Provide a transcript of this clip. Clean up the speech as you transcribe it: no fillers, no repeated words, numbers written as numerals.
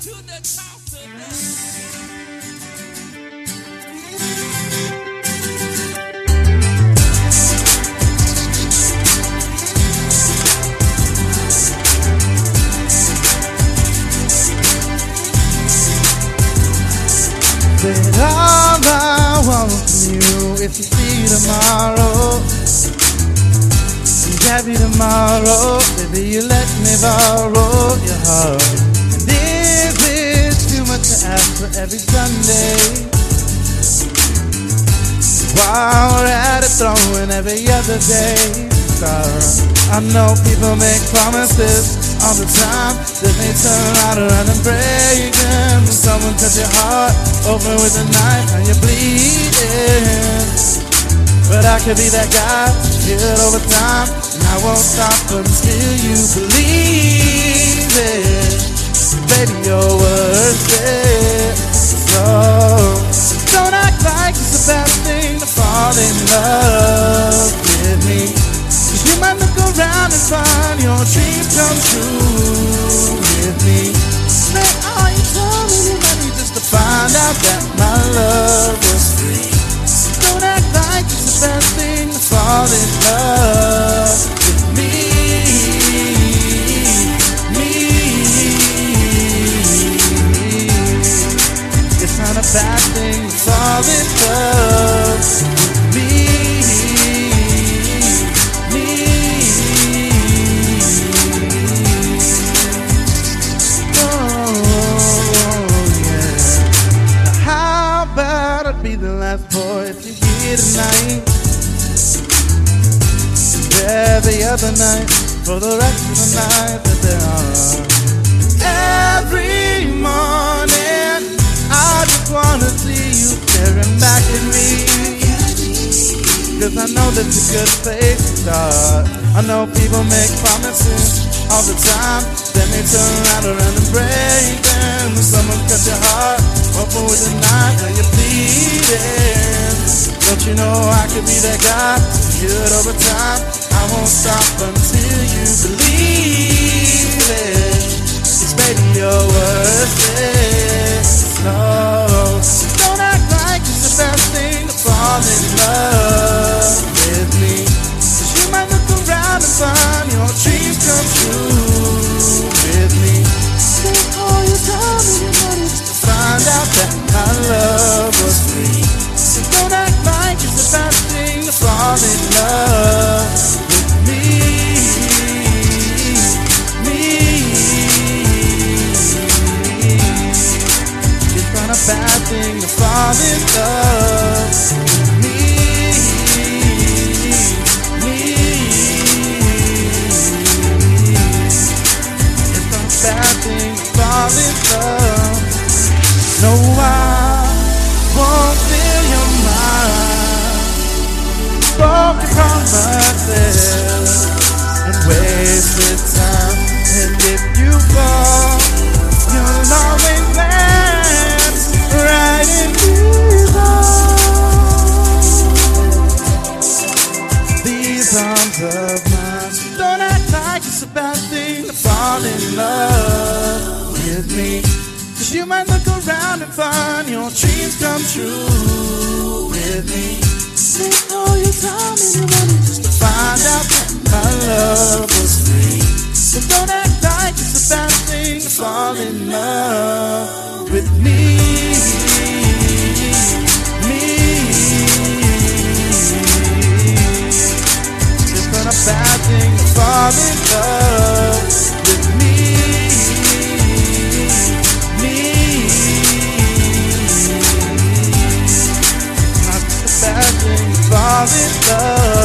Said all I want from you if you see tomorrow, be happy tomorrow, baby you let me borrow your heart. And if it's too much to ask for every Sunday, while we're at it throwing every other day, I know people make promises all the time, then they turn around and break them. When someone cuts your heart open with a knife and you're bleeding, but I could be that guy, heal it over time, and I won't stop until you believe it. Baby, you're worth it. So don't act like it's a bad thing to fall in love with me. You might look around and find your dreams come true with me. Say all you told me you money just to find out that my love was free. Don't act like it's the best thing to fall in love with me. It's not a bad thing to fall in love with me. Be the last boy if you're here tonight, every other night, for the rest of the night that there are. Every morning I just wanna see you staring back at me, cause I know that's a good place to start. I know people make promises all the time, then they turn around and break them. When someone cuts your heart open with a knife and you're bleeding, don't you know I could be that guy? Good over time, I won't stop until you believe it. 'Cause baby, you're worth it. No, don't act like it's the best thing to fall in love with me. 'Cause you might look around and find your dreams come true with me. Take all your time and your money just to find out that my love was free. So don't act like it's the best thing to fall in love with me. It's not a bad thing to fall in love with me. It's not a bad thing to fall in love. No, I won't fill your mind, broken promises and wasted time. And if you fall, you'll always land right in these arms of mine. So don't act like it's a bad thing to fall in love with me. 'Cause you might look around and find your dreams come true with me. Take all your time and your money just to find out that my love was free. So don't act like it's a bad thing to fall in love with me. It's not a bad thing to fall in love with me. Not a bad thing to fall in love.